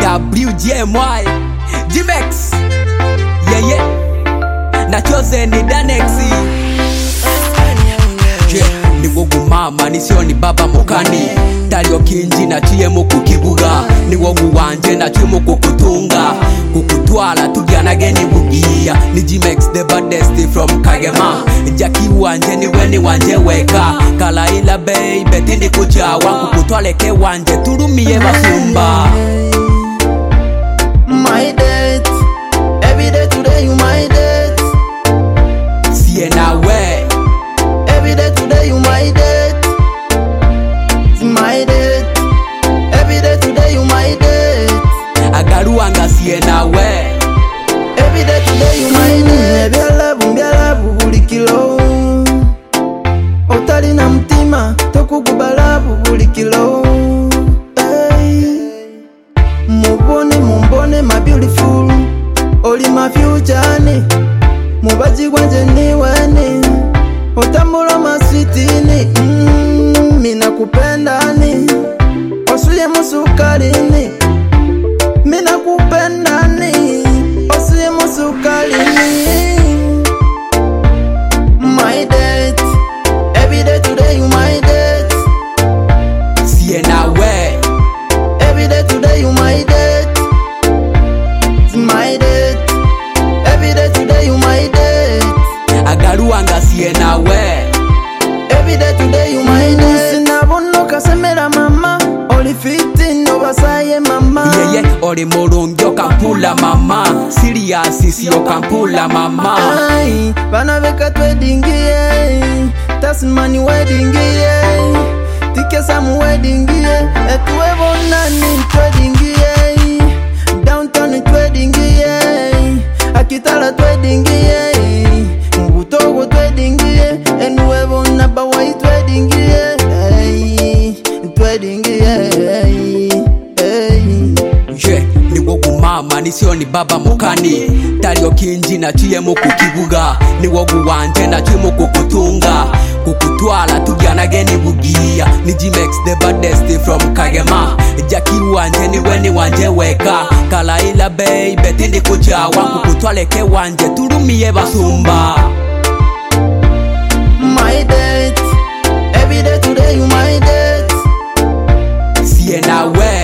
WGMY G-Mex na chosen ni Danexi ni wogu mama nisio ni baba mukani Dario kinji na chiye muku kibuga ni wogu wanje na chiye muku kutunga kukutwala tugiana geni bugia ni G-Mex the baddest from Kagema Jackie wanje ni weni wanje weka kala ila baby tindi kuchawa kukutwale ke wanje turumie basumba my date every day today you my date Siena we every day today you my date my date every day today you my date agaruanga Siena we every day today you my date byala buli kilo otali na mtima tokukubala buli kilo Mumbone my beautiful Oli my future ni Mubaji wanje ni weni Otambula maswitini Mina kupenda ni Osuye musukari ni Mina kupenda ni Osuye musukari ni My date every day today you my date Siena we every day today you my date my date every day today you my date agaruanga Siena we every day today you my date sinabono kasemera mama oli fiti no basaye mama oli morongyo kampula mama serious siyo kampula mama ay bana beka twedingie tasmani wedding tikesa mu wedding etuwebona ni twedingie downtown twedding akitala twedding mubutogo twedding enuwevo na bawai twedding twedding ni wogu mama nisio ni baba mukani Dario kinji na chiye muku kibuga ni wogu wanje na chiye muku kutunga kukutwala tugiana geni bugia ni G-Mex the baddest from Kagema Jackie wanje ni weni wanje weka kala ila baby tindi kuchawa kukutwale ke wanje turumie basumba my date every day today you my date Siena we